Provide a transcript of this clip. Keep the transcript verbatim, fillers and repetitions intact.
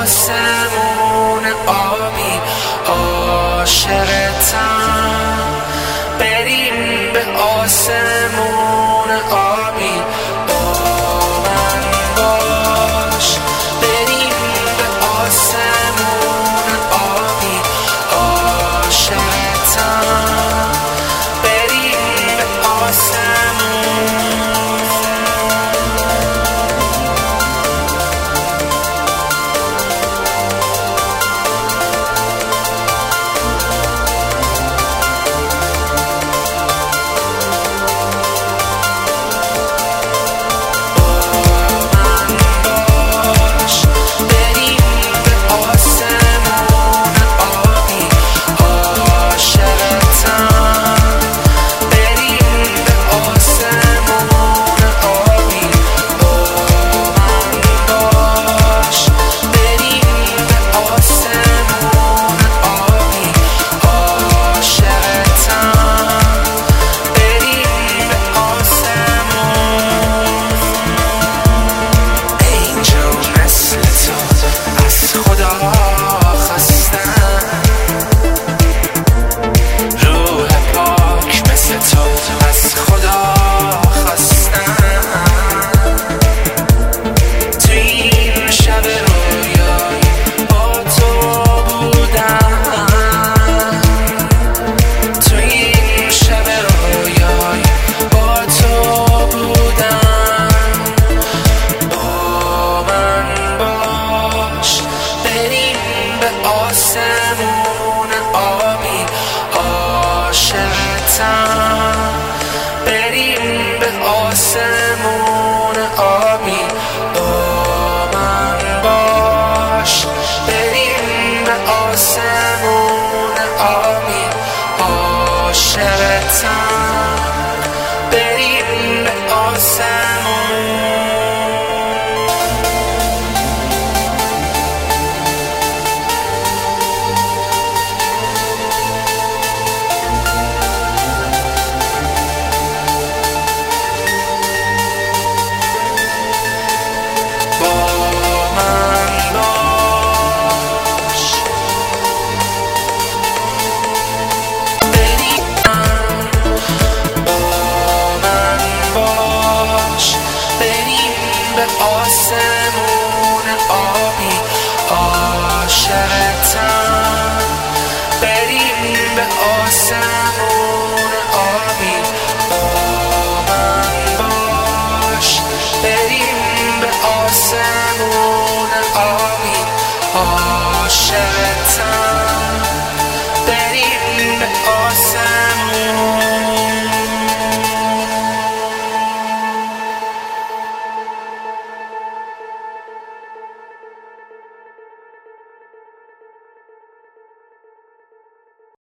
آسمون آبی عاشقتم، بریم به آسمون آبی با من باش، بریم به آسمون آبی عاشقتم، بریم به آسمون. آسمون آبی عاشقتم، بریم به آسمون آبی با من باش، بریم به آسمون آبی عاشقتم، بریم به آسمون. آسمون آبی عاشقتم، بریم به آسمون آبی با من باش، بریم به آسمون آبی عاشقتم.